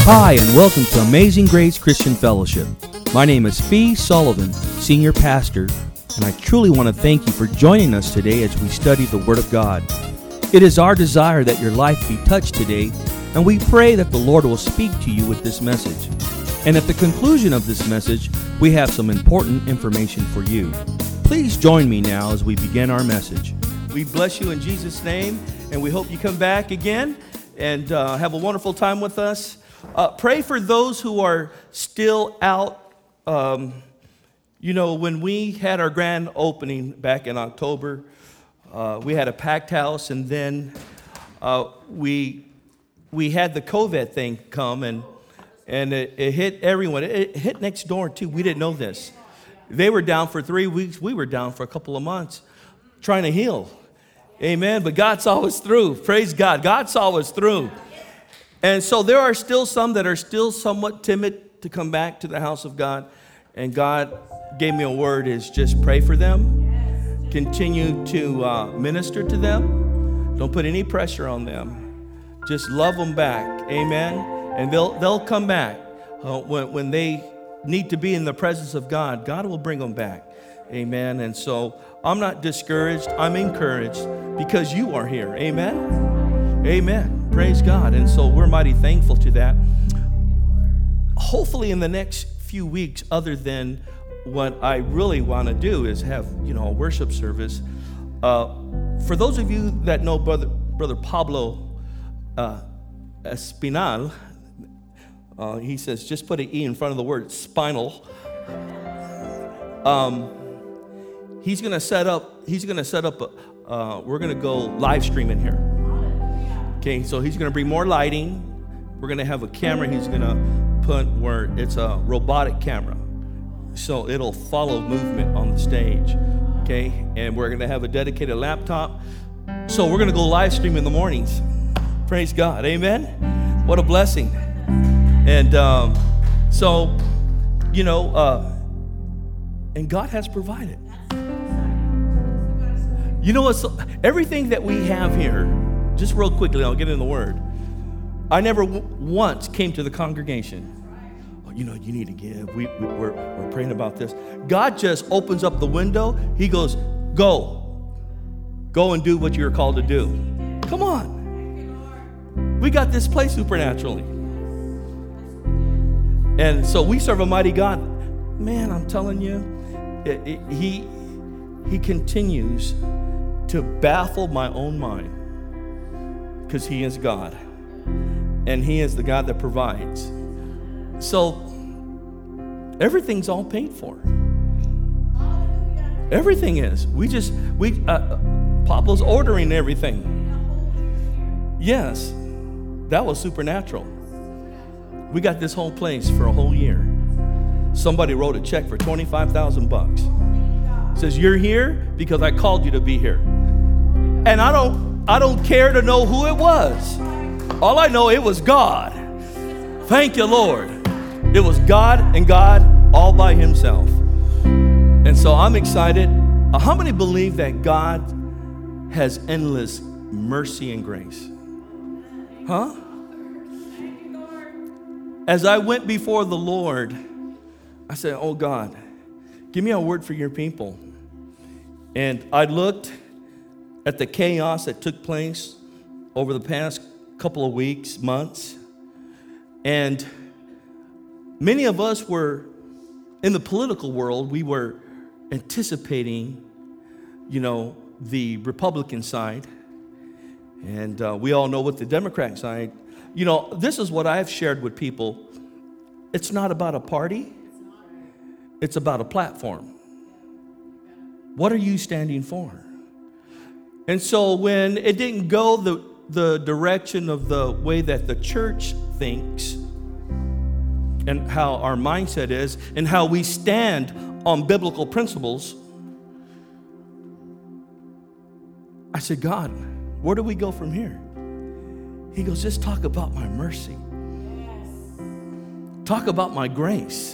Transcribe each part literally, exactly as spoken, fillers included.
Hi, and welcome to Amazing Grace Christian Fellowship. My name is Fee Sullivan, Senior Pastor, and I truly want to thank you for joining us today as we study the Word of God. It is our desire that your life be touched today, and we pray that the Lord will speak to you with this message. And at the conclusion of this message, we have some important information for you. Please join me now as we begin our message. We bless you in Jesus' name, and we hope you come back again and uh, have a wonderful time with us. Uh, pray for those who are still out. Um, you know, when we had our grand opening back in October, uh, we had a packed house, and then uh, we we had the COVID thing come, and and it, it hit everyone. It, it hit next door too. We didn't know this. They were down for three weeks. We were down for a couple of months, trying to heal. Amen. But God saw us through. Praise God. God saw us through. And so there are still some that are still somewhat timid to come back to the house of God. And God gave me a word is just pray for them. Continue to uh, minister to them. Don't put any pressure on them. Just love them back. Amen. And they'll they'll come back. Uh, when, when they need to be in the presence of God, God will bring them back. Amen. And so I'm not discouraged. I'm encouraged because you are here. Amen. Amen. Praise God. And so we're mighty thankful to that. Hopefully in the next few weeks, other than what I really want to do is have, you know, a worship service. Uh, for those of you that know Brother, Brother Pablo uh, Espinal, uh, he says, just put an E in front of the word spinal. Um, he's going to set up, he's going to set up, a, uh, we're going to go live streaming here. Okay, so he's going to bring more lighting. We're going to have a camera he's going to put where it's a robotic camera. So it'll follow movement on the stage. Okay, and we're going to have a dedicated laptop. So we're going to go live stream in the mornings. Praise God. Amen. What a blessing. And um, so, you know, uh, and God has provided. You know what? Everything that we have here, just real quickly, I'll get in the Word. I never w- once came to the congregation. Oh, you know, you need to give. We, we, we're, we're praying about this. God just opens up the window. He goes, go. Go and do what you're called to do. Come on. We got this place supernaturally. And so we serve a mighty God. Man, I'm telling you, it, it, he, he continues to baffle my own mind. Because he is God. And he is the God that provides. So, everything's all paid for. Everything is. We just, we, uh, Pablo's ordering everything. Yes, that was supernatural. We got this whole place for a whole year. Somebody wrote a check for twenty-five thousand bucks. Says, you're here because I called you to be here. And I don't, I don't care to know who it was. All I know, it was God. Thank you, Lord. It was God and God all by himself. And so I'm excited. How many believe that God has endless mercy and grace? Huh? As I went before the Lord, I said, oh God, give me a word for your people. And I looked at the chaos that took place over the past couple of weeks, months. And many of us were, in the political world, we were anticipating, you know, the Republican side. And uh, we all know what the Democrat side, you know, this is what I've shared with people. It's not about a party. It's about a platform. What are you standing for? And so when it didn't go the, the direction of the way that the church thinks and how our mindset is and how we stand on biblical principles, I said, God, where do we go from here? He goes, just talk about my mercy. Talk about my grace.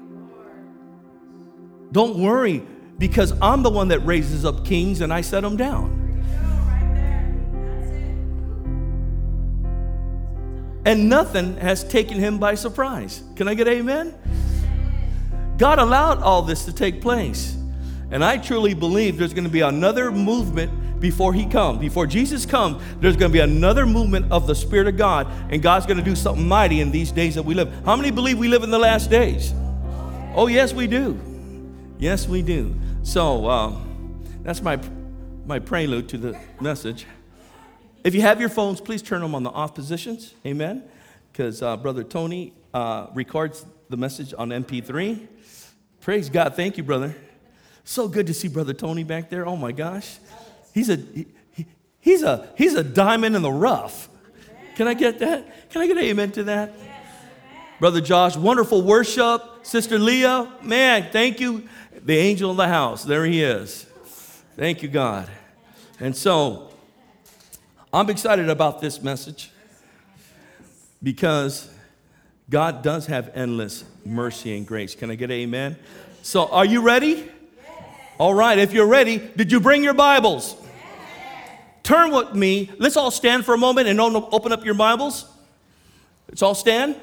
Don't worry, because I'm the one that raises up kings and I set them down. And nothing has taken him by surprise. Can I get amen? God allowed all this to take place. And I truly believe there's going to be another movement before he comes. Before Jesus comes, there's going to be another movement of the Spirit of God. And God's going to do something mighty in these days that we live. How many believe we live in the last days? Oh, yes, we do. Yes, we do. So um, that's my, my prelude to the message. If you have your phones, please turn them on the off positions. Amen. Because uh, Brother Tony uh, records the message on M P three. Praise God. Thank you, brother. So good to see Brother Tony back there. Oh, my gosh. He's a, he, he's a, he's a diamond in the rough. Can I get that? Can I get an amen to that? Brother Josh, wonderful worship. Sister Leah, man, thank you. The angel of the house. There he is. Thank you, God. And so I'm excited about this message because God does have endless mercy and grace. Can I get an amen? So are you ready? All right, if you're ready, did you bring your Bibles? Turn with me. Let's all stand for a moment and open up your Bibles. Let's all stand.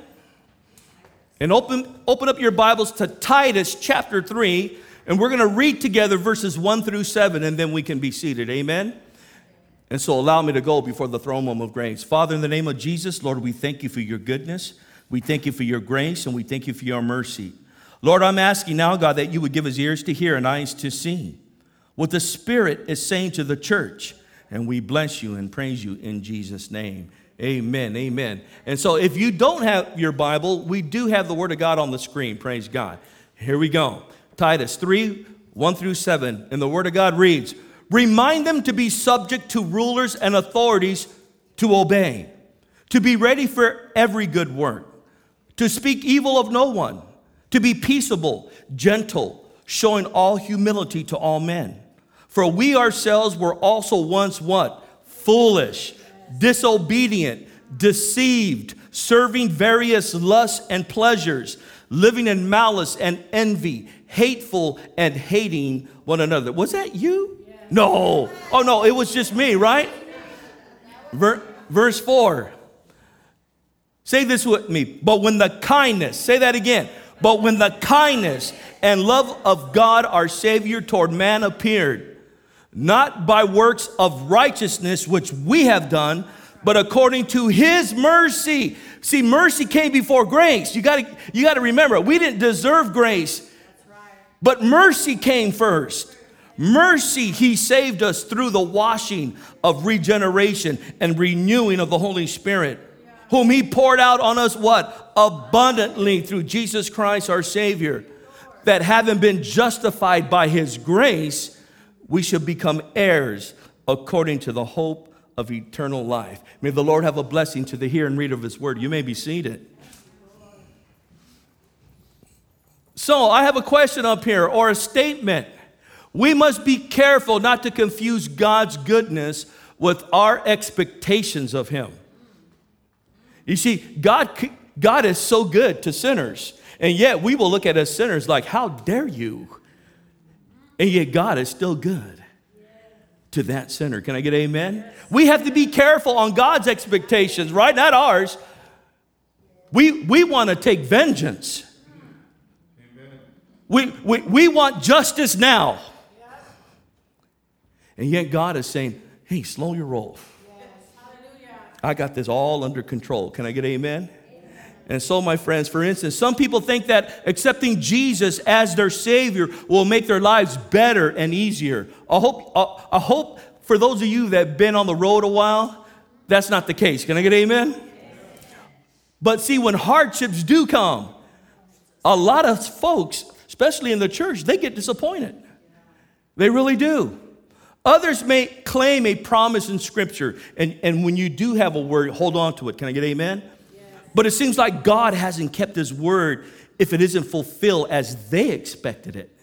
And open, open up your Bibles to Titus chapter three. And we're going to read together verses one through seven, and then we can be seated. Amen? And so allow me to go before the throne room of grace. Father, in the name of Jesus, Lord, we thank you for your goodness. We thank you for your grace, and we thank you for your mercy. Lord, I'm asking now, God, that you would give us ears to hear and eyes to see what the Spirit is saying to the church. And we bless you and praise you in Jesus' name. Amen, amen. And so if you don't have your Bible, we do have the Word of God on the screen. Praise God. Here we go. Titus three, one through seven. And the Word of God reads, remind them to be subject to rulers and authorities, to obey, to be ready for every good work, to speak evil of no one, to be peaceable, gentle, showing all humility to all men. For we ourselves were also once what? Foolish, disobedient, deceived, serving various lusts and pleasures, living in malice and envy, hateful and hating one another. Was that you? Yeah. No. Oh, no, it was just me, right? Ver- verse four. Say this with me. But when the kindness, say that again. But when the kindness and love of God our Savior toward man appeared, not by works of righteousness which we have done, but according to his mercy. See, mercy came before grace. You got to you got to remember, we didn't deserve grace. That's right. But mercy came first. Mercy, he saved us through the washing of regeneration and renewing of the Holy Spirit, yeah. whom he poured out on us what? Abundantly through Jesus Christ our Savior, that having been justified by his grace, we should become heirs according to the hope of eternal life. May the Lord have a blessing to the hear and read of his word. You may be seated. So I have a question up here, or a statement. We must be careful not to confuse God's goodness with our expectations of him. You see, God, God is so good to sinners, and yet we will look at as sinners like, how dare you? And yet God is still good to that sinner. Can I get amen? We have to be careful on God's expectations, right? Not ours. We, we want to take vengeance. We, we, we want justice now. And yet God is saying, hey, slow your roll. I got this all under control. Can I get amen? And so, my friends, for instance, some people think that accepting Jesus as their Savior will make their lives better and easier. I hope, I hope for those of you that have been on the road a while, that's not the case. Can I get amen? But see, when hardships do come, a lot of folks, especially in the church, they get disappointed. They really do. Others may claim a promise in Scripture, and, and when you do have a word, hold on to it. Can I get amen? But it seems like God hasn't kept his word if it isn't fulfilled as they expected it.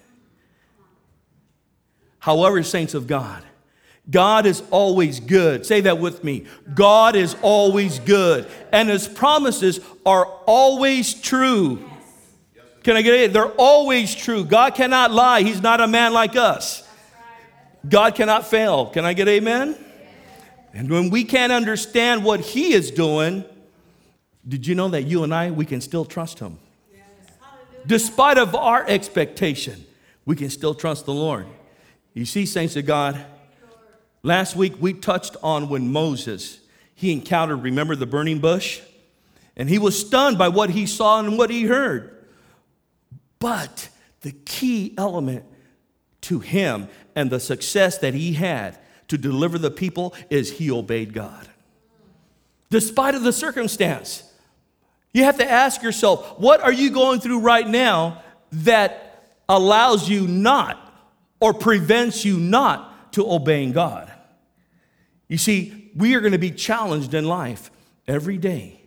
However, saints of God, God is always good. Say that with me. God is always good. And his promises are always true. Can I get it? They're always true. God cannot lie. He's not a man like us. God cannot fail. Can I get amen? And when we can't understand what he is doing, Did you know that you and I, we can still trust him? Yes. Despite of our expectation, we can still trust the Lord. You see, saints of God, last week we touched on when Moses, he encountered, remember the burning bush? And he was stunned by what he saw and what he heard. But the key element to him and the success that he had to deliver the people is he obeyed God. Despite of the circumstance, you have to ask yourself, what are you going through right now that allows you not or prevents you not to obeying God? You see, we are going to be challenged in life every day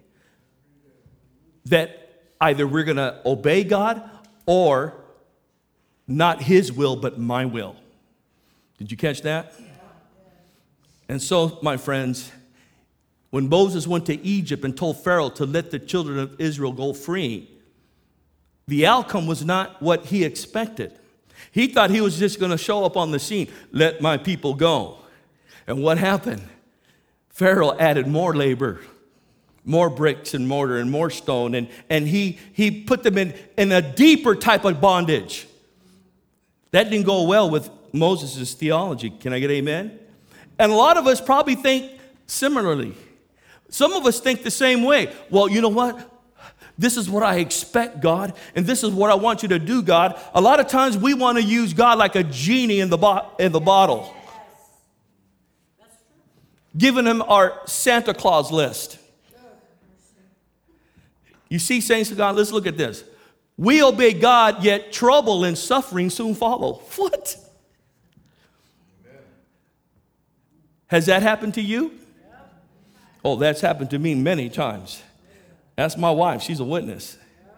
that either we're going to obey God or not his will, but my will. Did you catch that? And so, my friends, when Moses went to Egypt and told Pharaoh to let the children of Israel go free, the outcome was not what he expected. He thought he was just going to show up on the scene, let my people go. And what happened? Pharaoh added more labor, more bricks and mortar and more stone, and, and he, he put them in, in a deeper type of bondage. That didn't go well with Moses' theology. Can I get amen? And a lot of us probably think similarly. Some of us think the same way. Well, you know what? This is what I expect, God, and this is what I want you to do, God. A lot of times we want to use God like a genie in the, bo- in the bottle. Giving him our Santa Claus list. You see, saints of God, let's look at this. We obey God, yet trouble and suffering soon follow. What? Has that happened to you? Oh, that's happened to me many times. Ask my wife. She's a witness.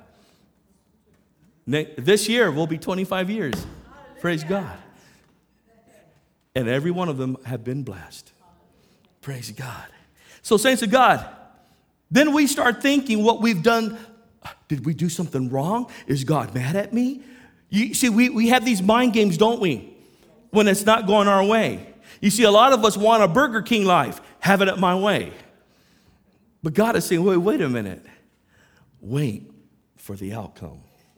This year will be twenty-five years. Praise God. And every one of them have been blessed. Praise God. So, saints of God, then we start thinking what we've done. Did we do something wrong? Is God mad at me? You see, we, we have these mind games, don't we? When it's not going our way. You see, a lot of us want a Burger King life. Have it at my way. But God is saying, wait, wait a minute. Wait for the outcome.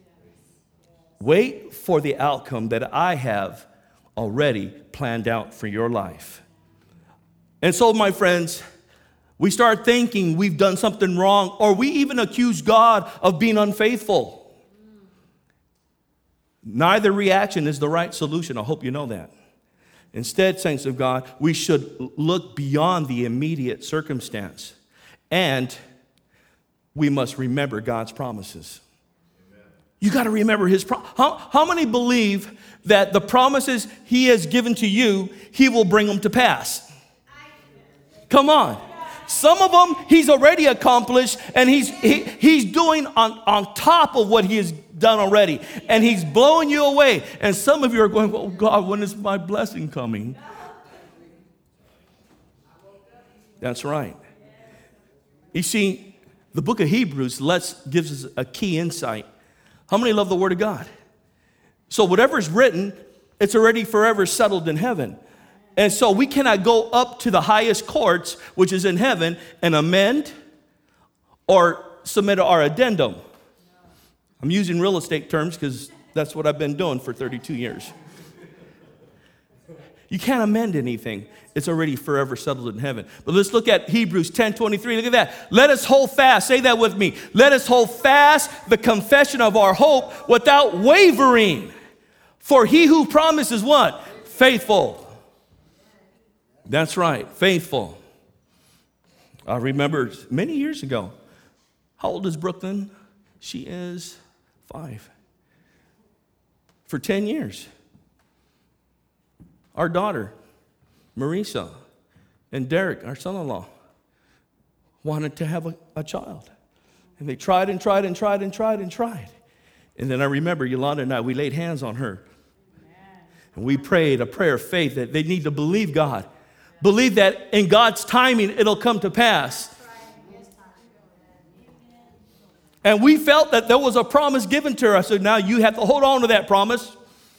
Wait for the outcome that I have already planned out for your life. And so, my friends, we start thinking we've done something wrong, or we even accuse God of being unfaithful. Neither reaction is the right solution. I hope you know that. Instead, saints of God, we should look beyond the immediate circumstance, and we must remember God's promises. Amen. You got to remember his promise. How, how many believe that the promises he has given to you, he will bring them to pass? Come on. Some of them he's already accomplished, and he's he, he's doing on, on top of what he has done already. And he's blowing you away. And some of you are going, oh God, when is my blessing coming? That's right. You see, the book of Hebrews lets, gives us a key insight. How many love the Word of God? So whatever's written, it's already forever settled in heaven. And so we cannot go up to the highest courts, which is in heaven, and amend or submit our addendum. I'm using real estate terms because that's what I've been doing for thirty-two years. You can't amend anything. It's already forever settled in heaven. But let's look at Hebrews ten twenty-three. Look at that. Let us hold fast. Say that with me. Let us hold fast the confession of our hope without wavering. For he who promises what? Faithful. That's right, faithful. I remember many years ago. How old is Brooklyn? She is five. For ten years. Our daughter, Marisa, and Derek, our son-in-law, wanted to have a, a child. And they tried and tried and tried and tried and tried. And then I remember Yolanda and I, we laid hands on her. And we prayed a prayer of faith that they need to believe God. Believe that in God's timing, it'll come to pass. And we felt that there was a promise given to her. I said, now you have to hold on to that promise.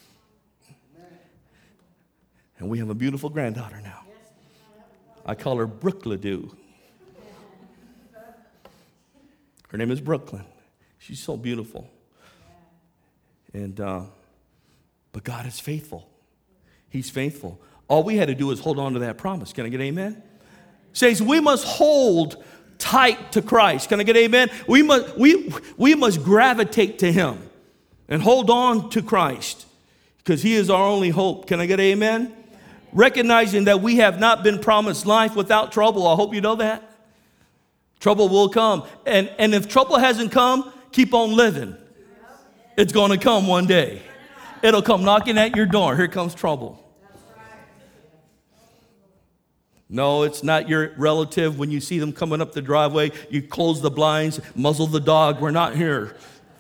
And we have a beautiful granddaughter now. I call her Brookladoo. Her name is Brooklyn. She's so beautiful. And, uh, but God is faithful. He's faithful. All we had to do is hold on to that promise. Can I get amen? Says we must hold tight to Christ. Can I get amen? We must, we, we must gravitate to him and hold on to Christ because he is our only hope. Can I get amen? Recognizing that we have not been promised life without trouble. I hope you know that. Trouble will come. And, and if trouble hasn't come, keep on living. It's going to come one day. It'll come knocking at your door. Here comes trouble. No, it's not your relative. When you see them coming up the driveway, you close the blinds, muzzle the dog. We're not here.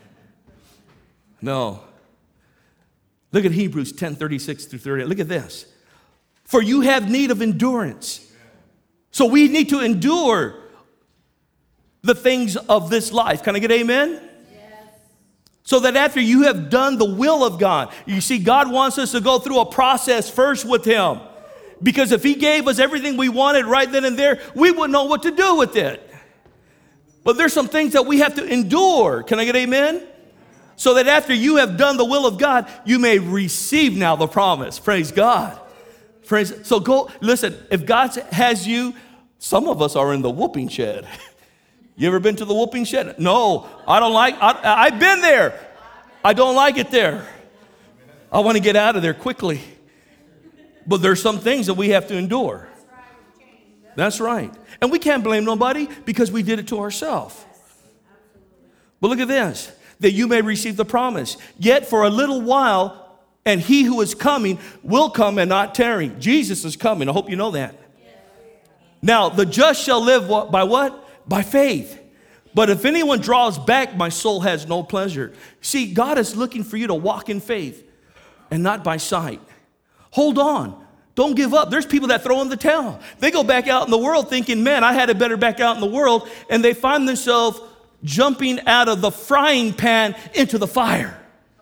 No. Look at Hebrews ten, thirty-six through thirty-eight. Look at this. For you have need of endurance. So we need to endure the things of this life. Can I get amen? Yes. So that after you have done the will of God, you see, God wants us to go through a process first with him. Because if he gave us everything we wanted right then and there, we wouldn't know what to do with it. But there's some things that we have to endure. Can I get amen? So that after you have done the will of God, you may receive now the promise. Praise God. Praise. So go, listen, if God has you, some of us are in the whooping shed. You ever been to the whooping shed? No, I don't like, I, I've been there. I don't like it there. I want to get out of there quickly. But there's some things that we have to endure. That's right. And we can't blame nobody because we did it to ourselves. But look at this. That you may receive the promise. Yet for a little while, and he who is coming will come and not tarry. Jesus is coming. I hope you know that. Now, the just shall live by what? By faith. But if anyone draws back, my soul has no pleasure. See, God is looking for you to walk in faith and not by sight. Hold on. Don't give up. There's people that throw in the towel. They go back out in the world thinking, man, I had it better back out in the world. And they find themselves jumping out of the frying pan into the fire.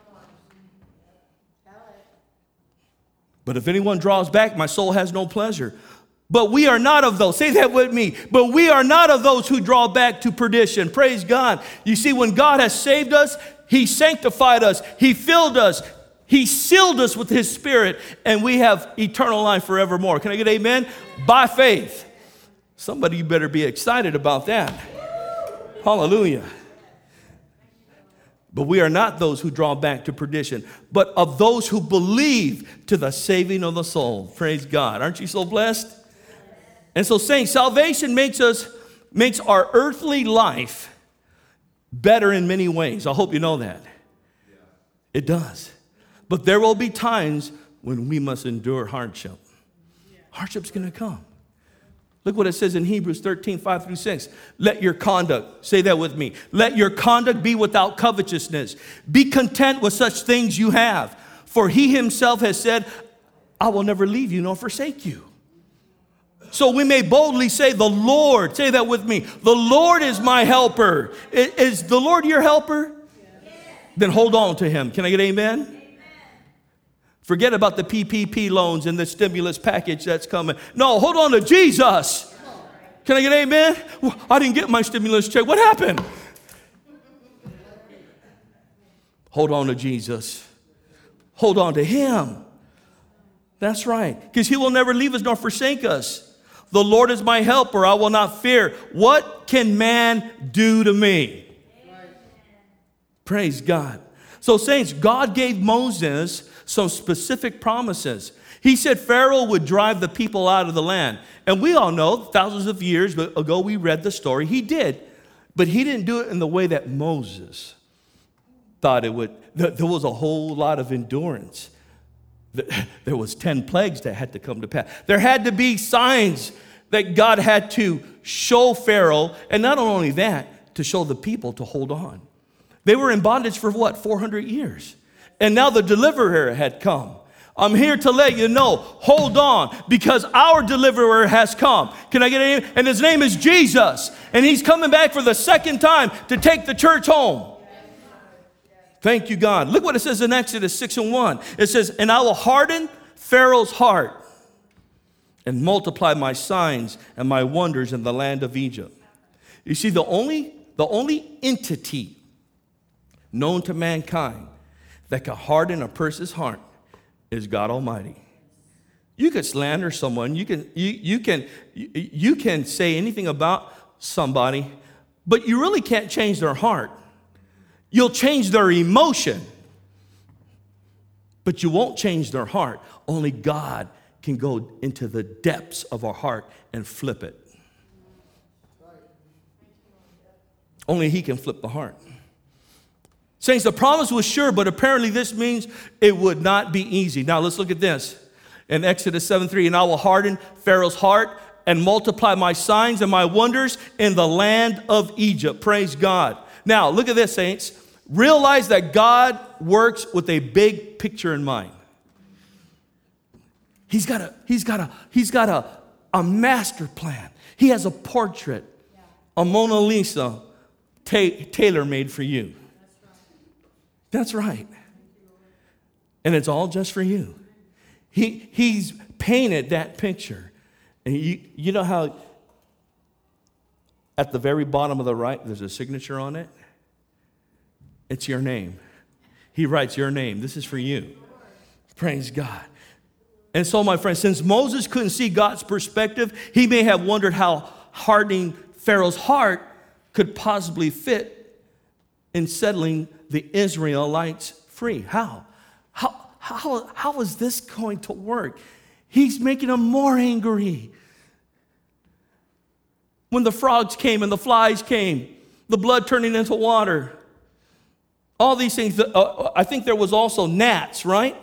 But if anyone draws back, my soul has no pleasure. But we are not of those. Say that with me. But we are not of those who draw back to perdition. Praise God. You see, when God has saved us, he sanctified us. He filled us. He sealed us with his spirit, and we have eternal life forevermore. Can I get amen? By faith. Somebody, you better be excited about that. Hallelujah. But we are not those who draw back to perdition, but of those who believe to the saving of the soul. Praise God. Aren't you so blessed? And so saying salvation makes us, makes our earthly life better in many ways. I hope you know that. It does. But there will be times when we must endure hardship. Hardship's going to come. Look what it says in Hebrews thirteen, five through six. Let your conduct, say that with me. Let your conduct be without covetousness. Be content with such things you have. For he himself has said, I will never leave you nor forsake you. So we may boldly say, the Lord, say that with me. The Lord is my helper. Is the Lord your helper? Yes. Then hold on to him. Can I get amen? Amen? Forget about the P P P loans and the stimulus package that's coming. No, hold on to Jesus. Can I get amen? Well, I didn't get my stimulus check. What happened? Hold on to Jesus. Hold on to him. That's right. Because he will never leave us nor forsake us. The Lord is my helper. I will not fear. What can man do to me? Amen. Praise God. So saints, God gave Moses some specific promises. He said Pharaoh would drive the people out of the land. And we all know, thousands of years ago, we read the story. He did. But he didn't do it in the way that Moses thought it would. There was a whole lot of endurance. There was ten plagues that had to come to pass. There had to be signs that God had to show Pharaoh. And not only that, to show the people to hold on. They were in bondage for what? four hundred years. And now the deliverer had come. I'm here to let you know, hold on, because our deliverer has come. Can I get a name? And his name is Jesus. And he's coming back for the second time to take the church home. Thank you, God. Look what it says in Exodus six and one. It says, and I will harden Pharaoh's heart and multiply my signs and my wonders in the land of Egypt. You see, the only the only entity known to mankind that can harden a person's heart is God Almighty. You could slander someone, you can you, you can you, you can say anything about somebody, but you really can't change their heart. You'll change their emotion, but you won't change their heart. Only God can go into the depths of our heart and flip it. Only He can flip the heart. Saints, the promise was sure, but apparently this means it would not be easy. Now let's look at this. In Exodus seven three, and I will harden Pharaoh's heart and multiply my signs and my wonders in the land of Egypt. Praise God. Now, look at this, saints. Realize that God works with a big picture in mind. He's got a, he's got a, he's got a, a master plan. He has a portrait, a Mona Lisa, ta- tailor-made for you. That's right. And it's all just for you. He, he's painted that picture. And you, you know how at the very bottom of the right, there's a signature on it? It's your name. He writes your name. This is for you. Praise God. And so, my friends, since Moses couldn't see God's perspective, he may have wondered how hardening Pharaoh's heart could possibly fit in settling the Israelites free. How? How? How, how is this going to work? He's making them more angry. When the frogs came and the flies came, the blood turning into water, all these things. Uh, I think there was also gnats, right?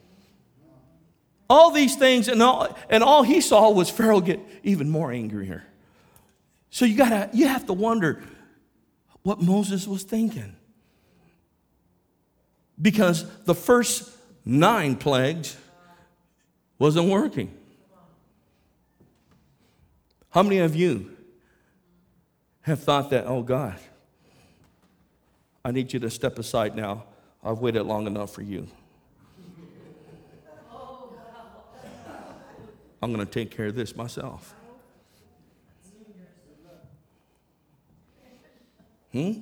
All these things, and all, and all he saw was Pharaoh get even more angrier. So you gotta, you have to wonder what Moses was thinking, because the first nine plagues wasn't working. How many of you have thought that, oh God, I need you to step aside now. I've waited long enough for you. I'm going to take care of this myself. Hmm?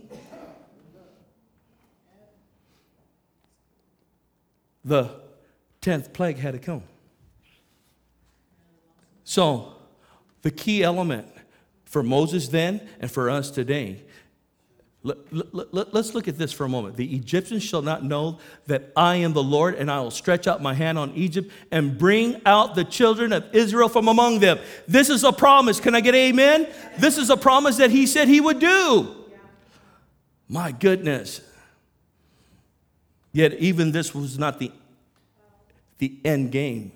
The tenth plague had to come. So, the key element for Moses then and for us today, let, let, let, let's look at this for a moment. The Egyptians shall not know that I am the Lord, and I will stretch out my hand on Egypt and bring out the children of Israel from among them. This is a promise. Can I get amen? This is a promise that he said he would do. My goodness. Yet even this was not the, the end game.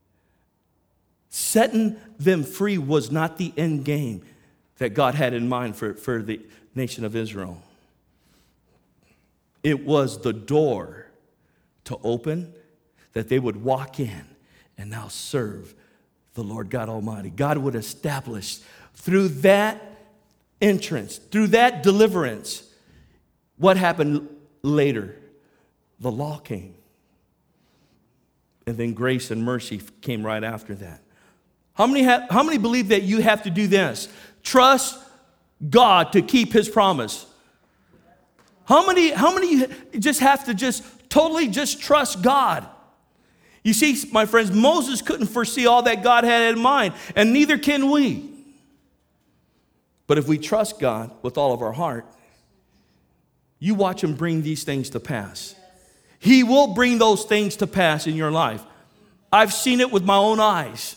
Setting them free was not the end game that God had in mind for, for the nation of Israel. It was the door to open that they would walk in and now serve the Lord God Almighty. God would establish through that entrance, through that deliverance, what happened later. The law came. And then grace and mercy came right after that. How many, have, how many believe that you have to do this? Trust God to keep his promise. How many, how many just have to just totally just trust God? You see, my friends, Moses couldn't foresee all that God had in mind, and neither can we. But if we trust God with all of our heart, you watch him bring these things to pass. He will bring those things to pass in your life. I've seen it with my own eyes.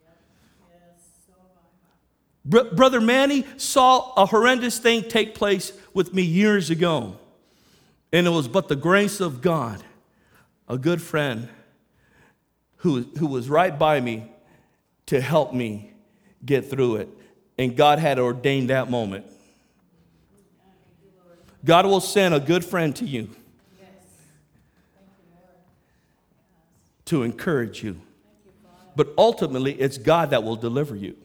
Br- Brother Manny saw a horrendous thing take place with me years ago. And it was but the grace of God, a good friend who, who was right by me to help me get through it. And God had ordained that moment. God will send a good friend to you to encourage you. But ultimately, it's God that will deliver you.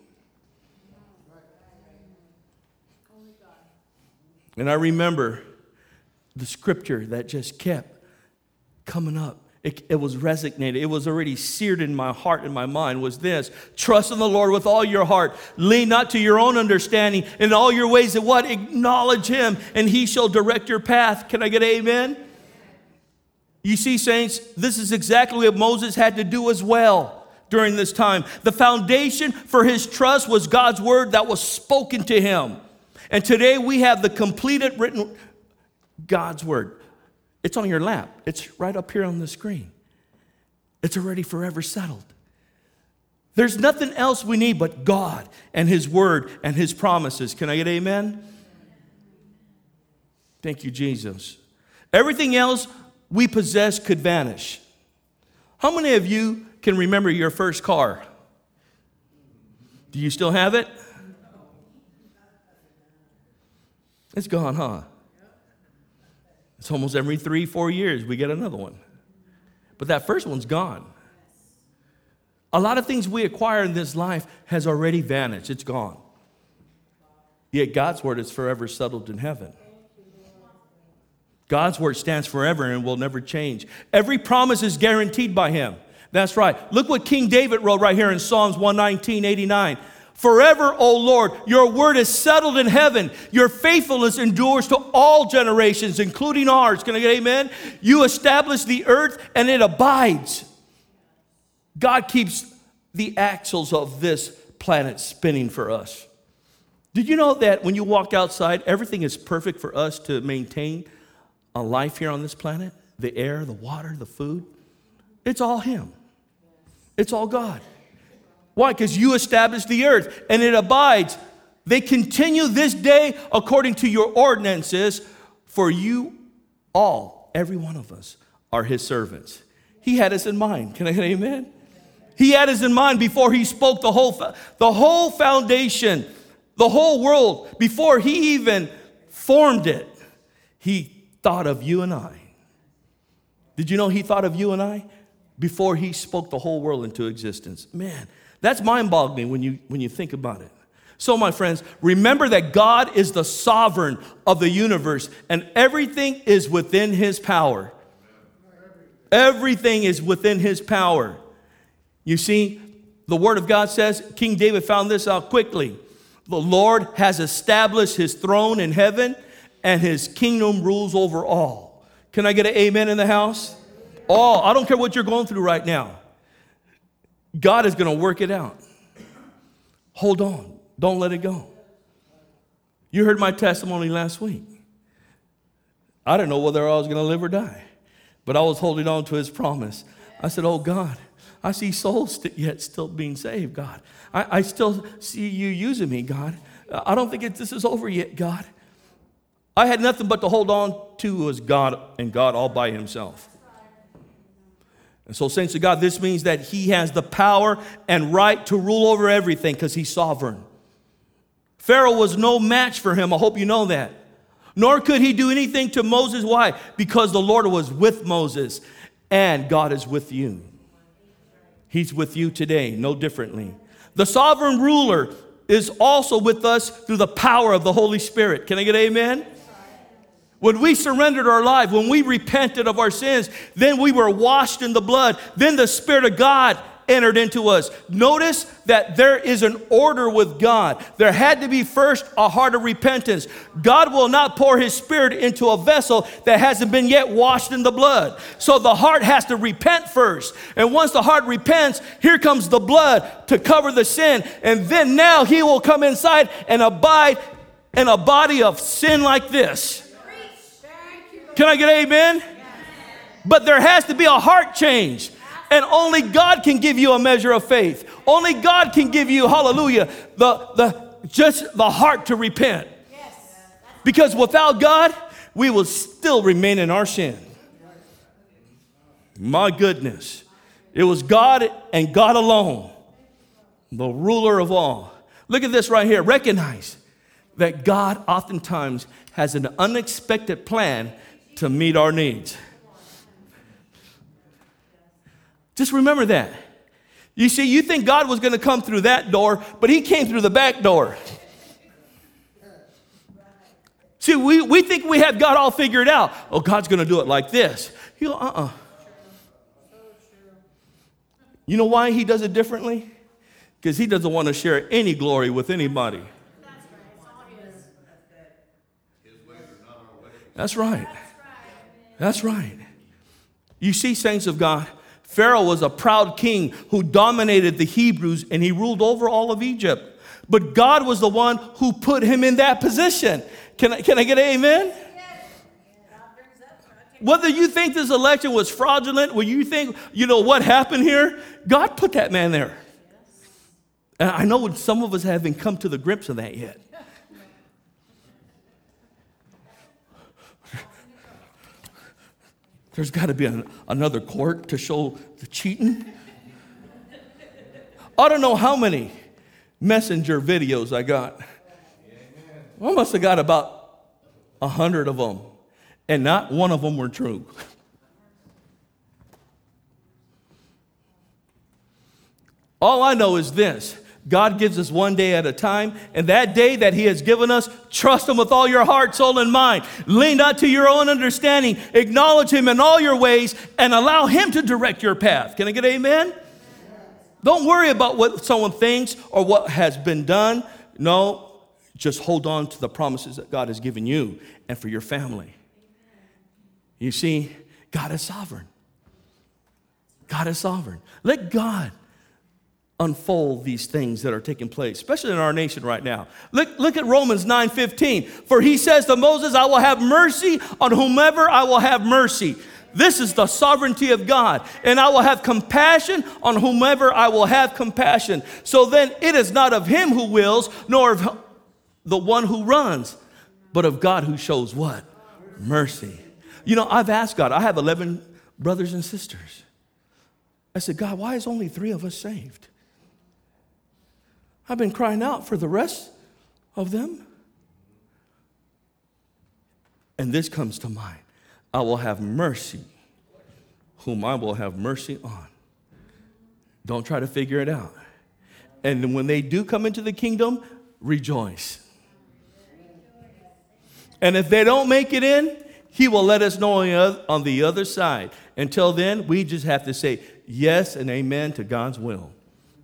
And I remember the scripture that just kept coming up It, it was resignated. It was already seared in my heart and my mind was this: trust in the Lord with all your heart. Lean not to your own understanding. In all your ways of what? Acknowledge him, and he shall direct your path. Can I get amen? You see, saints, this is exactly what Moses had to do as well during this time. The foundation for his trust was God's word that was spoken to him. And today we have the completed written God's word. It's on your lap. It's right up here on the screen. It's already forever settled. There's nothing else we need but God and his word and his promises. Can I get amen? Thank you, Jesus. Everything else we possess could vanish. How many of you can remember your first car? Do you still have it? It's gone, huh? It's almost every three, four years we get another one. But that first one's gone. A lot of things we acquire in this life has already vanished. It's gone. Yet God's word is forever settled in heaven. God's word stands forever and will never change. Every promise is guaranteed by him. That's right. Look what King David wrote right here in Psalms one nineteen, eighty-nine. Forever, O Lord, your word is settled in heaven. Your faithfulness endures to all generations, including ours. Can I get amen? You establish the earth and it abides. God keeps the axles of this planet spinning for us. Did you know that when you walk outside, everything is perfect for us to maintain a life here on this planet? The air, the water, the food. It's all him. It's all God. Why? Because you established the earth and it abides. They continue this day according to your ordinances, for you all, every one of us, are his servants. He had us in mind. Can I get amen? He had us in mind before he spoke the whole, the whole foundation, the whole world, before he even formed it. He thought of you and I. Did you know he thought of you and I before he spoke the whole world into existence? Man, that's mind-boggling when you, when you think about it. So, my friends, remember that God is the sovereign of the universe, and everything is within his power. Everything is within his power. You see, the word of God says, King David found this out quickly. The Lord has established his throne in heaven, and his kingdom rules over all. Can I get an amen in the house? All. I don't care what you're going through right now. God is going to work it out. Hold on. Don't let it go. You heard my testimony last week. I didn't know whether I was going to live or die, but I was holding on to his promise. I said, oh, God, I see souls st- yet still being saved, God. I, I still see you using me, God. I don't think it, this is over yet, God. I had nothing but to hold on to was God and God all by himself. And so, saints of God, this means that he has the power and right to rule over everything because he's sovereign. Pharaoh was no match for him. I hope you know that. Nor could he do anything to Moses. Why? Because the Lord was with Moses and God is with you. He's with you today, no differently. The sovereign ruler is also with us through the power of the Holy Spirit. Can I get amen? When we surrendered our life, when we repented of our sins, then we were washed in the blood. Then the Spirit of God entered into us. Notice that there is an order with God. There had to be first a heart of repentance. God will not pour his Spirit into a vessel that hasn't been yet washed in the blood. So the heart has to repent first. And once the heart repents, here comes the blood to cover the sin. And then now he will come inside and abide in a body of sin like this. Can I get amen? Yes. But there has to be a heart change. And only God can give you a measure of faith. Only God can give you, hallelujah, the, the just the heart to repent. Yes. Because without God, we will still remain in our sin. My goodness. It was God and God alone, the ruler of all. Look at this right here. Recognize that God oftentimes has an unexpected plan to meet our needs. Just remember that. You see, you think God was going to come through that door, but he came through the back door. See, we, we think we have God all figured out. Oh, God's going to do it like this. You go, uh-uh. You know why he does it differently? Because he doesn't want to share any glory with anybody. That's right. That's right. You see, saints of God, Pharaoh was a proud king who dominated the Hebrews and he ruled over all of Egypt. But God was the one who put him in that position. Can I, can I get an amen? Whether you think this election was fraudulent, when you think, you know, what happened here, God put that man there. And I know some of us haven't come to the grips of that yet. There's got to be an, another court to show the cheating. I don't know how many messenger videos I got. I must have got about a hundred of them, and not one of them were true. All I know is this. God gives us one day at a time, and that day that he has given us, trust him with all your heart, soul, and mind. Lean not to your own understanding. Acknowledge him in all your ways, and allow him to direct your path. Can I get amen? Yes. Don't worry about what someone thinks or what has been done. No, just hold on to the promises that God has given you and for your family. You see, God is sovereign. God is sovereign. Let God unfold these things that are taking place, especially in our nation right now. Look, look at Romans nine fifteen. For he says to Moses, I will have mercy on whomever I will have mercy. This is the sovereignty of God. And I will have compassion on whomever I will have compassion. So then it is not of him who wills, nor of the one who runs, but of God who shows what? Mercy. You know, I've asked God, I have eleven brothers and sisters. I said, God, why is only three of us saved? I've been crying out for the rest of them. And this comes to mind. I will have mercy, whom I will have mercy on. Don't try to figure it out. And when they do come into the kingdom, rejoice. And if they don't make it in, he will let us know on the other side. Until then, we just have to say yes and amen to God's will.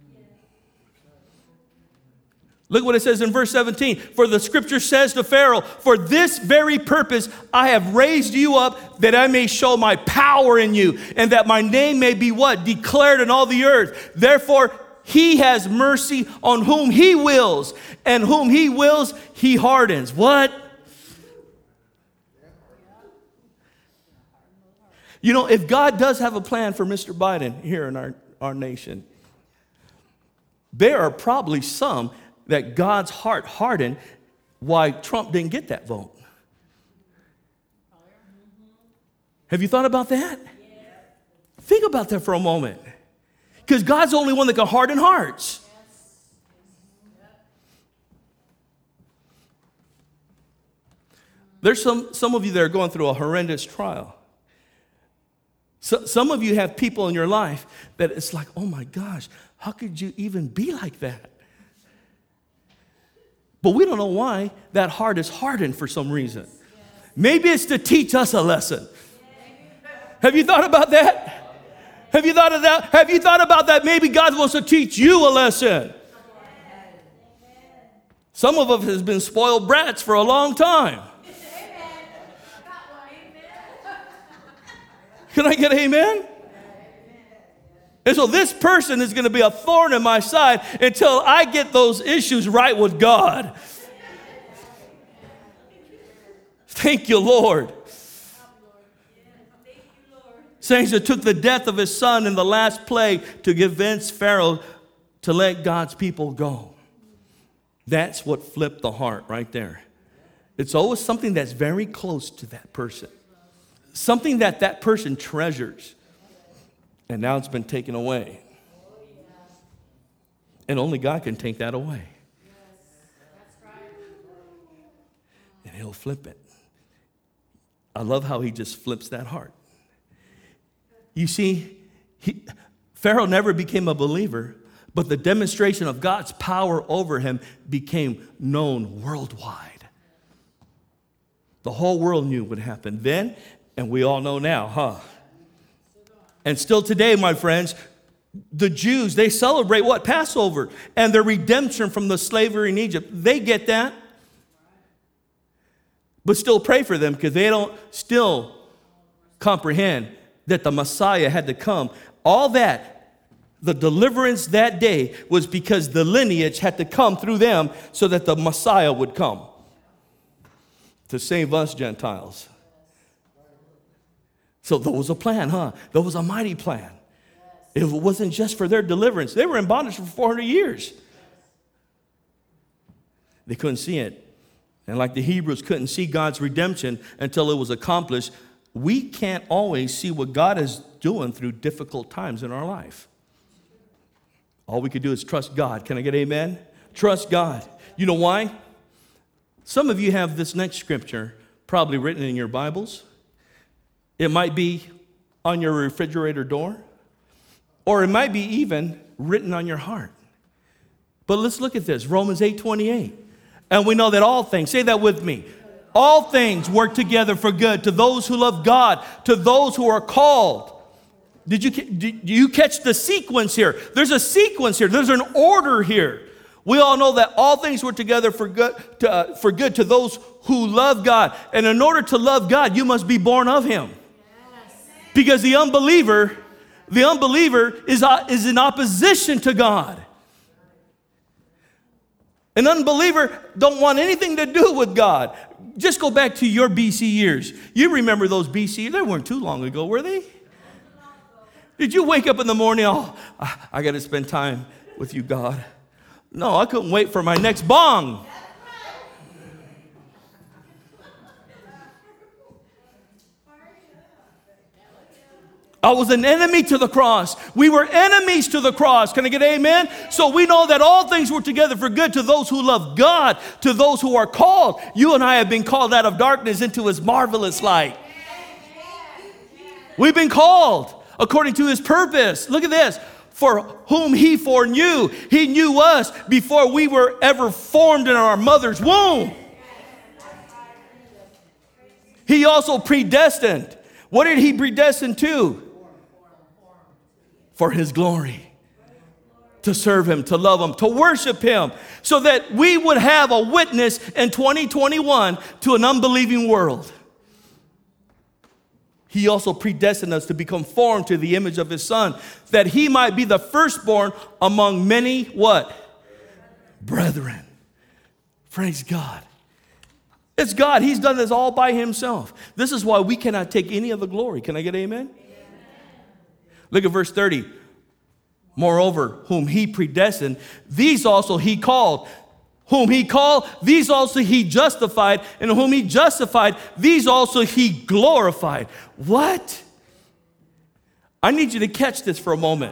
Look what it says in verse seventeen. For the scripture says to Pharaoh, for this very purpose I have raised you up, that I may show my power in you, and that my name may be what? Declared in all the earth. Therefore, he has mercy on whom he wills, and whom he wills, he hardens. What? You know, if God does have a plan for Mister Biden here in our, our nation, there are probably some that God's heart hardened why Trump didn't get that vote. Have you thought about that? Yeah. Think about that for a moment. Because God's the only one that can harden hearts. Yes. There's some, some of you that are going through a horrendous trial. So, some of you have people in your life that it's like, oh my gosh, how could you even be like that? But we don't know why that heart is hardened for some reason. Maybe it's to teach us a lesson. Have you thought about that? Have you thought of that? Have you thought about that? Maybe God wants to teach you a lesson. Some of us has been spoiled brats for a long time. Can I get an amen? And so this person is going to be a thorn in my side until I get those issues right with God. Thank you, Lord. Saints, it took the death of his son in the last plague to convince Pharaoh to let God's people go. That's what flipped the heart right there. It's always something that's very close to that person. Something that that person treasures. And now it's been taken away. And only God can take that away. And he'll flip it. I love how he just flips that heart. You see, he, Pharaoh never became a believer, but the demonstration of God's power over him became known worldwide. The whole world knew what happened then, and we all know now, huh? And still today, my friends, The Jews, they celebrate what? Passover and their redemption from the slavery in Egypt. They get that. But still pray for them because they don't still comprehend that the Messiah had to come. All that, the deliverance that day was because the lineage had to come through them so that the Messiah would come to save us Gentiles. So there was a plan, huh? There was a mighty plan. It wasn't just for their deliverance. They were in bondage for four hundred years. They couldn't see it. And like the Hebrews couldn't see God's redemption until it was accomplished, we can't always see what God is doing through difficult times in our life. All we could do is trust God. Can I get amen? Trust God. You know why? Some of you have this next scripture probably written in your Bibles. It might be on your refrigerator door, or it might be even written on your heart. But let's look at this, Romans eight twenty-eight. And we know that all things, say that with me, all things work together for good to those who love God, to those who are called. Did you, did you catch the sequence here? There's a sequence here. There's an order here. We all know that all things work together for good to, uh, for good to those who love God. And in order to love God, you must be born of Him. Yes. Because the unbeliever, the unbeliever is, uh, is in opposition to God. An unbeliever don't want anything to do with God. Just go back to your B C years. You remember those B C years? They weren't too long ago, were they? Did you wake up in the morning, oh, I, I got to spend time with you, God? No, I couldn't wait for my next bong. I was an enemy to the cross. We were enemies to the cross. Can I get amen? So we know that all things work together for good to those who love God, to those who are called. You and I have been called out of darkness into His marvelous light. We've been called according to His purpose. Look at this. For whom He foreknew, He knew us before we were ever formed in our mother's womb. He also predestined. What did He predestine to? For His glory. To serve Him, to love Him, to worship Him. So that we would have a witness in twenty twenty-one to an unbelieving world. He also predestined us to be conformed to the image of His Son, that He might be the firstborn among many, what? Brethren. Praise God. It's God. He's done this all by Himself. This is why we cannot take any of the glory. Can I get amen? Amen. Look at verse thirty. Moreover, whom He predestined, these also He called. Whom He called, these also He justified. And whom He justified, these also He glorified. What? I need you to catch this for a moment.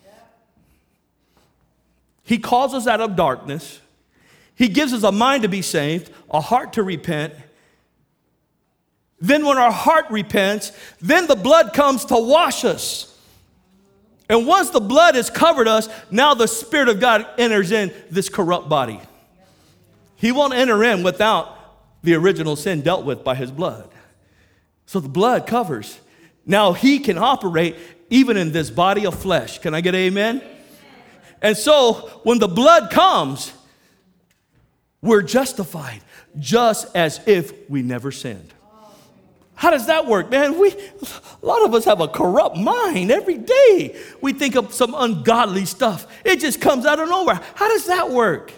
He calls us out of darkness. He gives us a mind to be saved, a heart to repent. Then when our heart repents, then the blood comes to wash us. And once the blood has covered us, now the Spirit of God enters in this corrupt body. He won't enter in without the original sin dealt with by His blood. So the blood covers. Now He can operate even in this body of flesh. Can I get an amen? Amen. And so when the blood comes, we're justified just as if we never sinned. How does that work, man? We, a lot of us have a corrupt mind every day. We think of some ungodly stuff. It just comes out of nowhere. How does that work?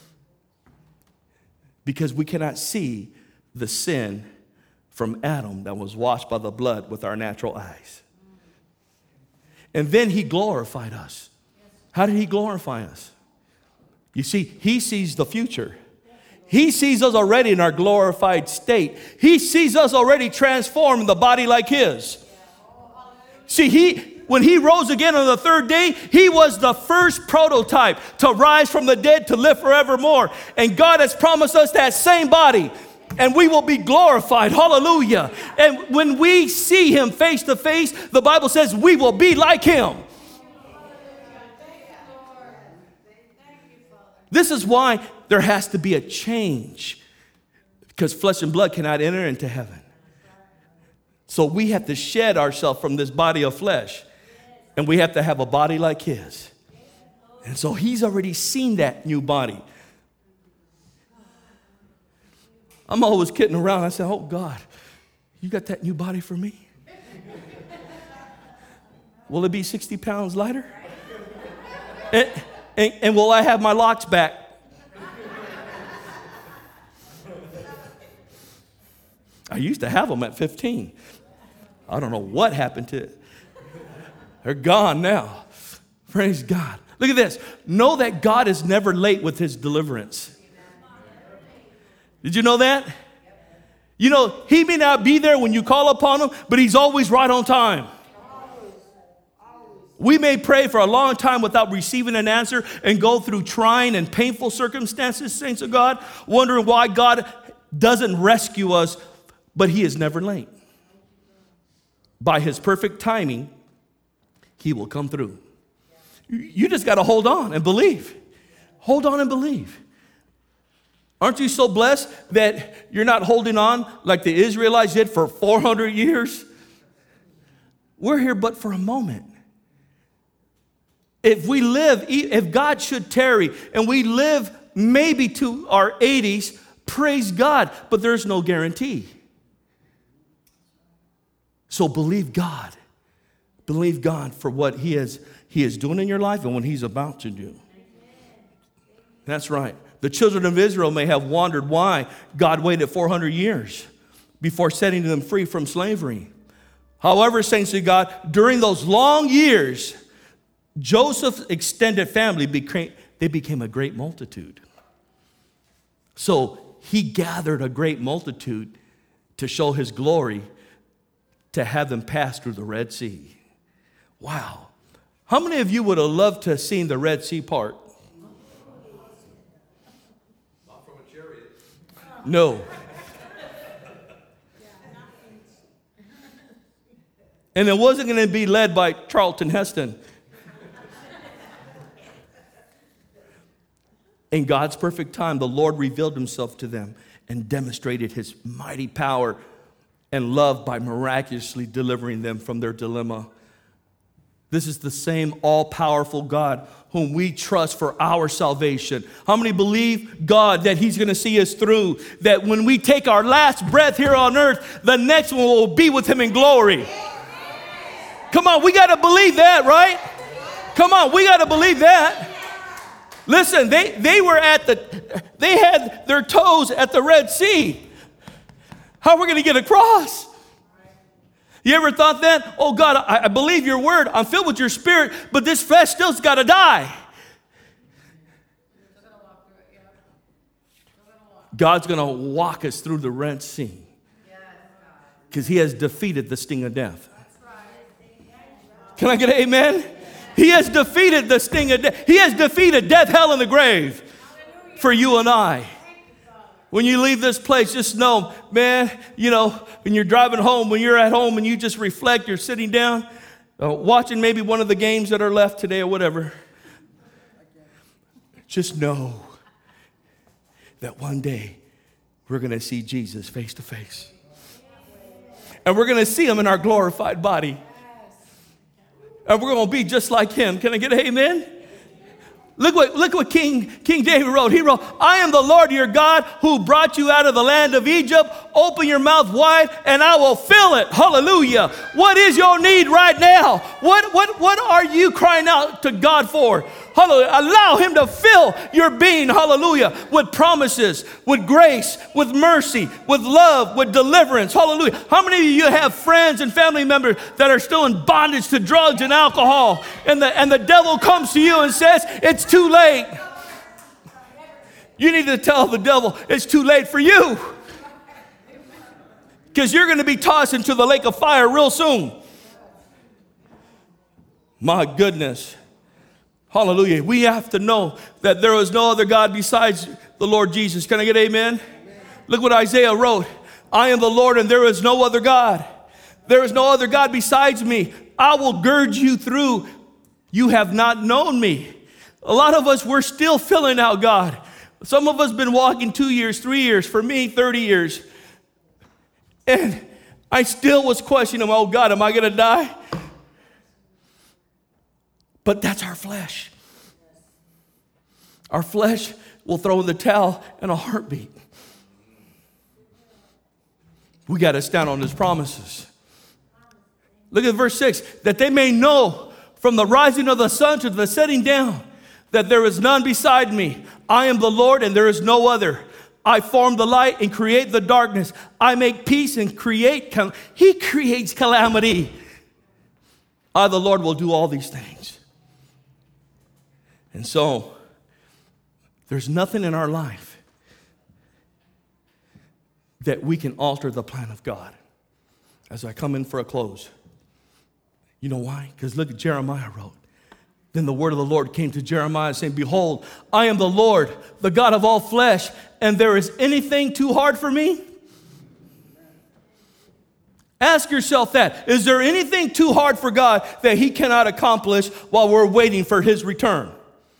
Because we cannot see the sin from Adam that was washed by the blood with our natural eyes. And then He glorified us. How did He glorify us? You see, He sees the future. He sees us already in our glorified state. He sees us already transformed in the body like His. See, He... When He rose again on the third day, He was the first prototype to rise from the dead to live forevermore. And God has promised us that same body, and we will be glorified. Hallelujah. And when we see Him face to face, the Bible says we will be like Him. This is why there has to be a change, because flesh and blood cannot enter into heaven. So we have to shed ourselves from this body of flesh. And we have to have a body like his. And so he's already seen that new body. I'm always kidding around. I said, oh, God, you got that new body for me? Will it be sixty pounds lighter? And, and, and will I have my locks back? I used to have them at fifteen. I don't know what happened to it. They're gone now. Praise God. Look at this. Know that God is never late with his deliverance. Did you know that? You know, he may not be there when you call upon him, but he's always right on time. We may pray for a long time without receiving an answer and go through trying and painful circumstances, saints of God, wondering why God doesn't rescue us, but he is never late. By his perfect timing, he will come through. You just got to hold on and believe. Hold on and believe. Aren't you so blessed that you're not holding on like the Israelites did for four hundred years? We're here but for a moment. If we live, if God should tarry and we live maybe to our eighties, praise God, but there's no guarantee. So believe God. Believe God for what he is, he is doing in your life and what he's about to do. That's right. The children of Israel may have wondered why God waited four hundred years before setting them free from slavery. However, saints of God, during those long years, Joseph's extended family became, they became a great multitude. So he gathered a great multitude to show his glory, to have them pass through the Red Sea. Wow. How many of you would have loved to have seen the Red Sea part? Not from a chariot. No. And it wasn't going to be led by Charlton Heston. In God's perfect time, the Lord revealed himself to them and demonstrated his mighty power and love by miraculously delivering them from their dilemma. This is the same all-powerful God whom we trust for our salvation. How many believe God that he's going to see us through? That when we take our last breath here on earth, the next one will be with him in glory. Come on, we got to believe that, right? Come on, we got to believe that. Listen, they, they were at the, they had their toes at the Red Sea. How are we going to get across? You ever thought that? Oh God, I, I believe your word. I'm filled with your spirit, but this flesh still's got to die. God's going to walk us through the Red Sea because he has defeated the sting of death. Can I get an amen? He has defeated the sting of death. He has defeated death, hell, and the grave for you and I. When you leave this place, just know, man, you know, when you're driving home, when you're at home and you just reflect, you're sitting down, uh, watching maybe one of the games that are left today or whatever. Just know that one day we're going to see Jesus face to face. And we're going to see him in our glorified body. And we're going to be just like him. Can I get an amen? Look what, look what King, King David wrote. He wrote, I am the Lord your God who brought you out of the land of Egypt. Open your mouth wide and I will fill it. Hallelujah. What is your need right now? What, what, what are you crying out to God for? Hallelujah. Allow him to fill your being, hallelujah, with promises, with grace, with mercy, with love, with deliverance. Hallelujah. How many of you have friends and family members that are still in bondage to drugs and alcohol? And the, and the devil comes to you and says, it's too late. You need to tell the devil, it's too late for you. Because you're going to be tossed into the lake of fire real soon. My goodness. Hallelujah. We have to know that there is no other God besides the Lord Jesus. Can I get amen? Amen? Look what Isaiah wrote. I am the Lord and there is no other God. There is no other God besides me. I will gird you through. You have not known me. A lot of us, we're still filling out God. Some of us been walking two years, three years. For me, thirty years. And I still was questioning, oh God, am I going to die? But that's our flesh. Our flesh will throw in the towel in a heartbeat. We got to stand on his promises. Look at verse six. That they may know from the rising of the sun to the setting down that there is none beside me. I am the Lord and there is no other. I form the light and create the darkness. I make peace and create cal- He creates calamity. I, the Lord, will do all these things. And so, there's nothing in our life that we can alter the plan of God. As I come in for a close. You know why? Because look at Jeremiah wrote. Then the word of the Lord came to Jeremiah saying, behold, I am the Lord, the God of all flesh, and there is anything too hard for me? Ask yourself that. Is there anything too hard for God that he cannot accomplish while we're waiting for his return?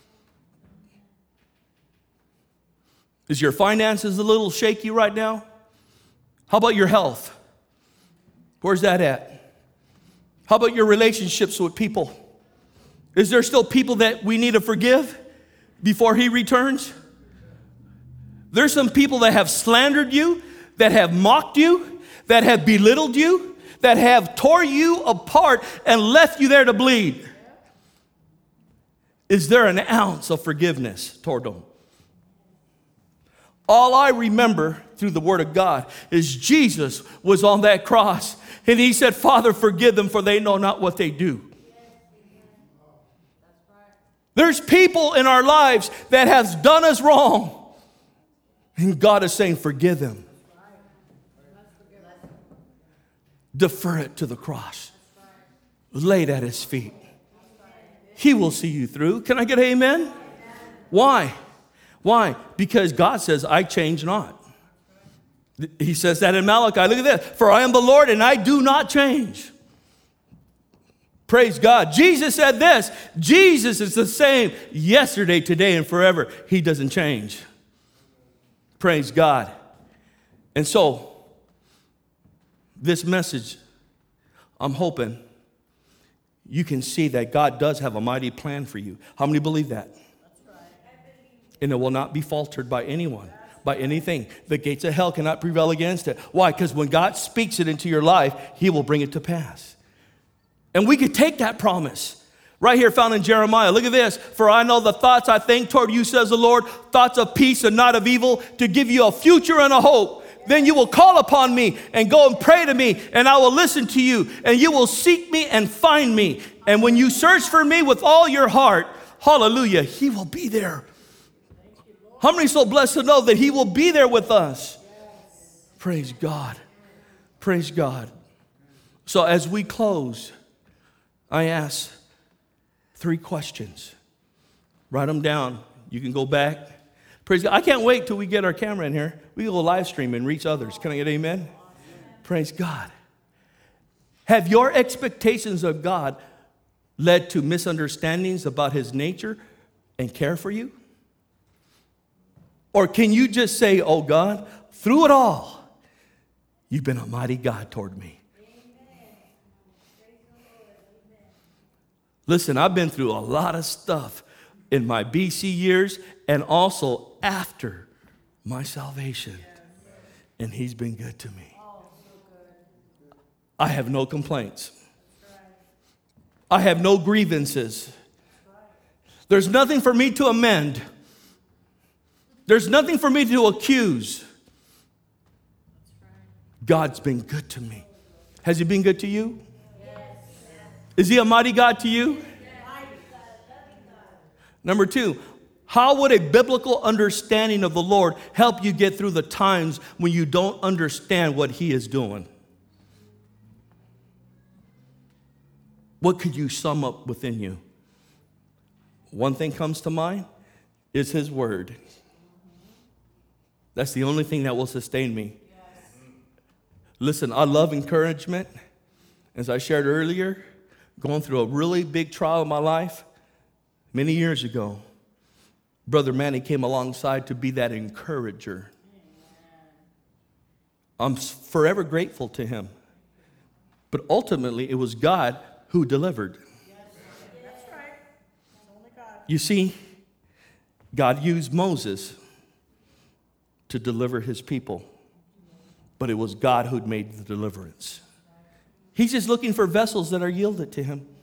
Is your finances a little shaky right now? How about your health? Where's that at? How about your relationships with people? Is there still people that we need to forgive before he returns? There's some people that have slandered you, that have mocked you, that have belittled you, that have tore you apart and left you there to bleed. Is there an ounce of forgiveness toward them? All I remember through the Word of God is Jesus was on that cross and he said, Father, forgive them for they know not what they do. There's people in our lives that has done us wrong. And God is saying, forgive them. Defer it to the cross. Lay it at his feet. He will see you through. Can I get an amen? Why? Why? Because God says, I change not. He says that in Malachi. Look at this. For I am the Lord and I do not change. Praise God. Jesus said this. Jesus is the same yesterday, today, and forever. He doesn't change. Praise God. And so, this message, I'm hoping you can see that God does have a mighty plan for you. How many believe that? And it will not be faltered by anyone, by anything. The gates of hell cannot prevail against it. Why? Because when God speaks it into your life, he will bring it to pass. And we could take that promise right here found in Jeremiah. Look at this. For I know the thoughts I think toward you, says the Lord, thoughts of peace and not of evil, to give you a future and a hope. Then you will call upon me and go and pray to me, and I will listen to you, and you will seek me and find me. And when you search for me with all your heart, hallelujah, he will be there. How many are so blessed to know that he will be there with us? Praise God. Praise God. So as we close, I ask three questions. Write them down. You can go back. Praise God. I can't wait till we get our camera in here. We will live stream and reach others. Can I get amen? Amen? Praise God. Have your expectations of God led to misunderstandings about his nature and care for you? Or can you just say, oh God, through it all, you've been a mighty God toward me. Listen, I've been through a lot of stuff in my B C years and also after my salvation. And he's been good to me. I have no complaints. I have no grievances. There's nothing for me to amend. There's nothing for me to accuse. God's been good to me. Has he been good to you? Is he a mighty God to you? Number two, how would a biblical understanding of the Lord help you get through the times when you don't understand what he is doing? What could you sum up within you? One thing comes to mind is his word. That's the only thing that will sustain me. Listen, I love encouragement. As I shared earlier, going through a really big trial in my life many years ago, Brother Manny came alongside to be that encourager. I'm forever grateful to him. But ultimately, it was God who delivered. You see, God used Moses to deliver his people, but it was God who'd made the deliverance. He's just looking for vessels that are yielded to him,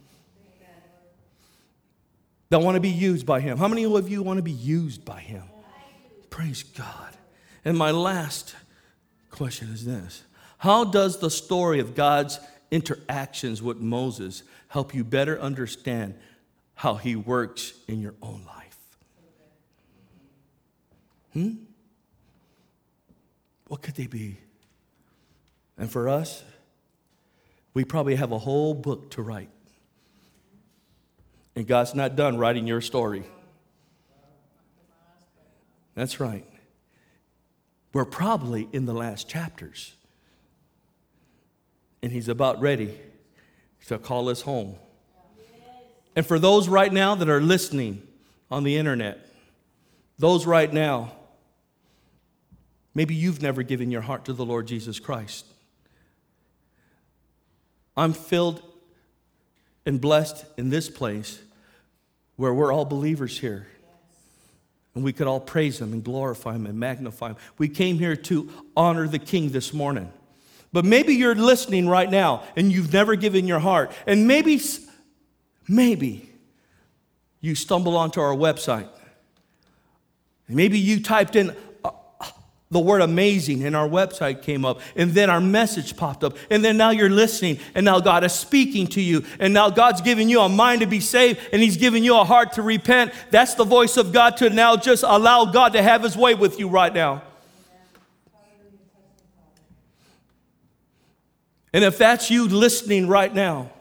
that want to be used by him. How many of you want to be used by him? Praise God. And my last question is this. How does the story of God's interactions with Moses help you better understand how he works in your own life? Hmm? What could they be? And for us, we probably have a whole book to write. And God's not done writing your story. That's right. We're probably in the last chapters. And he's about ready to call us home. And for those right now that are listening on the internet, those right now, maybe you've never given your heart to the Lord Jesus Christ. I'm filled and blessed in this place where we're all believers here. And we could all praise him and glorify him and magnify him. We came here to honor the King this morning. But maybe you're listening right now and you've never given your heart. And maybe, maybe you stumble onto our website. Maybe you typed in the word amazing and our website came up. And then our message popped up. And then now you're listening. And now God is speaking to you. And now God's giving you a mind to be saved. And he's giving you a heart to repent. That's the voice of God to now just allow God to have his way with you right now. And if that's you listening right now,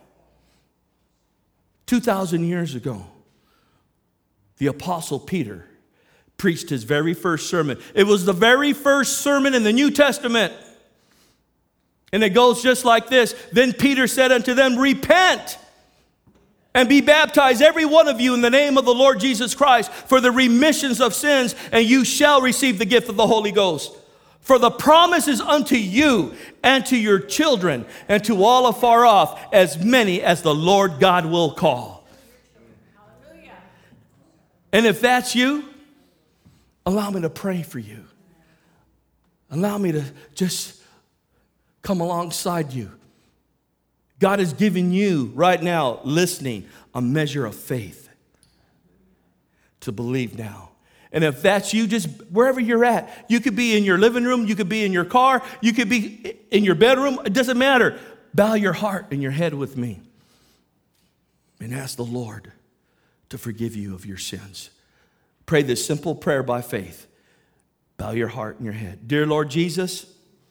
two thousand years ago, the Apostle Peter preached his very first sermon. It was the very first sermon in the New Testament. And it goes just like this. Then Peter said unto them, repent and be baptized, every one of you, in the name of the Lord Jesus Christ, for the remissions of sins, and you shall receive the gift of the Holy Ghost. For the promise is unto you and to your children and to all afar off, as many as the Lord God will call. Hallelujah. And if that's you, allow me to pray for you. Allow me to just come alongside you. God is giving you right now, listening, a measure of faith to believe now. And if that's you, just wherever you're at, you could be in your living room, you could be in your car, you could be in your bedroom, it doesn't matter. Bow your heart and your head with me and ask the Lord to forgive you of your sins. Pray this simple prayer by faith. Bow your heart and your head. Dear Lord Jesus,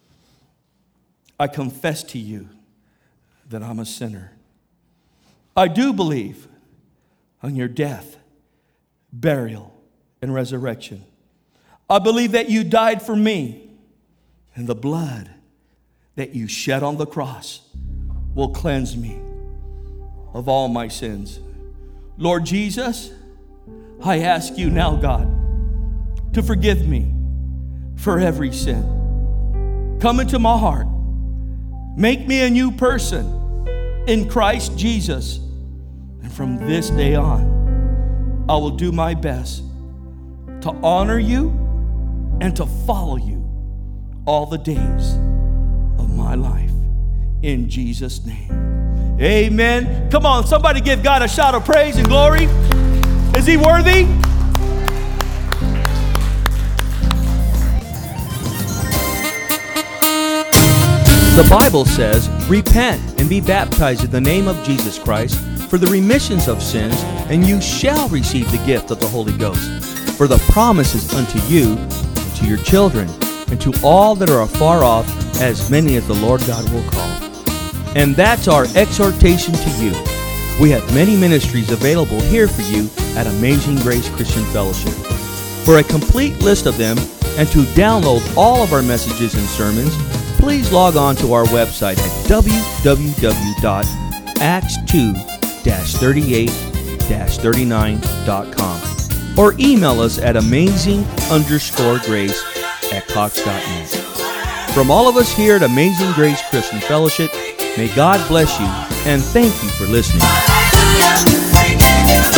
I confess to you that I'm a sinner. I do believe on your death, burial, and resurrection. I believe that you died for me, and the blood that you shed on the cross will cleanse me of all my sins. Lord Jesus, I ask you now, God, to forgive me for every sin. Come into my heart. Make me a new person in Christ Jesus. And from this day on, I will do my best to honor you and to follow you all the days of my life. In Jesus' name, amen. Come on, somebody give God a shout of praise and glory. Is he worthy? The Bible says, repent and be baptized in the name of Jesus Christ for the remissions of sins, and you shall receive the gift of the Holy Ghost. For the promise is unto you, and to your children, and to all that are afar off, as many as the Lord God will call. And that's our exhortation to you. We have many ministries available here for you at Amazing Grace Christian Fellowship. For a complete list of them and to download all of our messages and sermons, please log on to our website at w w w dot acts two dash thirty-eight dash thirty-nine dot com or email us at amazing underscore grace at cox dot net. From all of us here at Amazing Grace Christian Fellowship, may God bless you and thank you for listening.